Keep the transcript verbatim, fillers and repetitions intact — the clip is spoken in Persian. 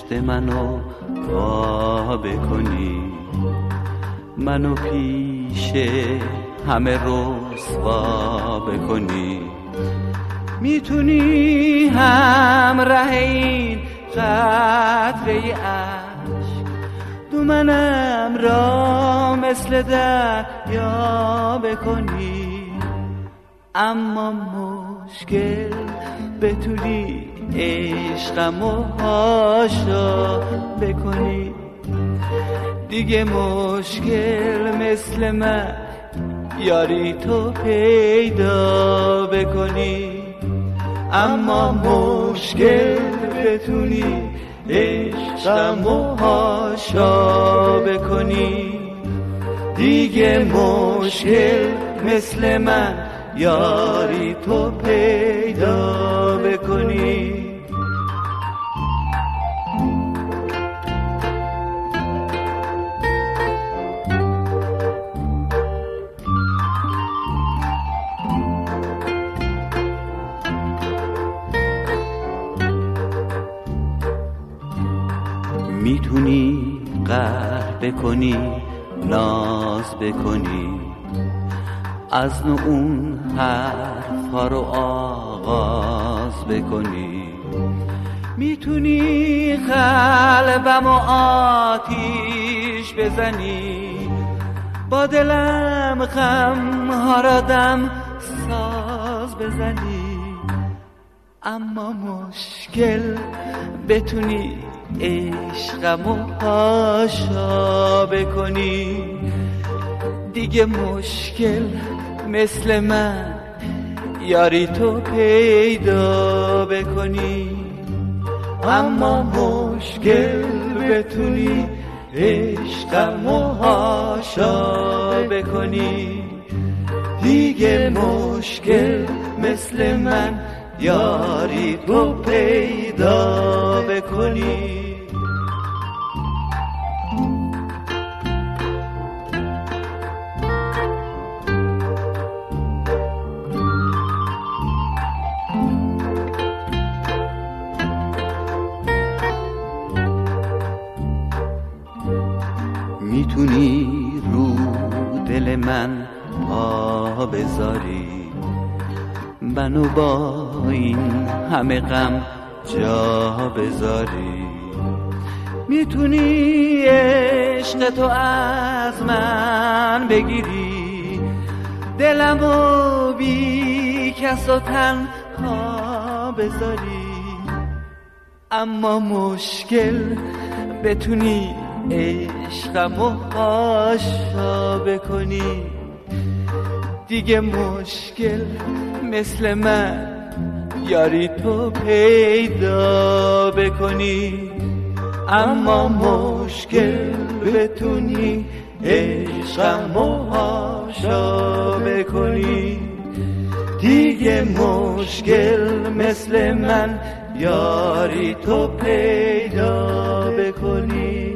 پشت منو وا بکنی، منو پیش همه رسوا بکنی. میتونی همراه این قطره عشق دومنم را مثل دریا بکنی. اما مشکل بتونی عشقمو هاشا بکنی، دیگه مشکل مثل من یاری تو پیدا بکنی. اما مشکل بتونی عشقمو هاشا بکنی، دیگه مشکل مثل من یاری تو پیدا بکنی. میتونی قهر بکنی، ناز بکنی، از نو اون حرف ها رو آغاز بکنی. میتونی قلبم و آتیش بزنی، با دلم غم ها را دم ساز بزنی. اما مشکل بتونی عشقمو هاشا بکنی، دیگه مشکل مثل من یاری تو پیدا بکنی. اما مشکل بتونی عشقمو هاشا بکنی، دیگه مشکل مثل من یاری تو پیدا بکنی. میتونی رو دل من پا بذاری، منو با این همه غم جا بذاری. میتونی عشق تو از من بگیری، دلمو بی کس و تنها بذاری. اما مشکل بتونی عشقمو هاشا بکنی، دیگه مشکل مثل من یاری تو پیدا بکنی. اما مشکل بتونی عشقمو هاشا بکنی، دیگه مشکل مثل من یاری تو پیدا بکنی.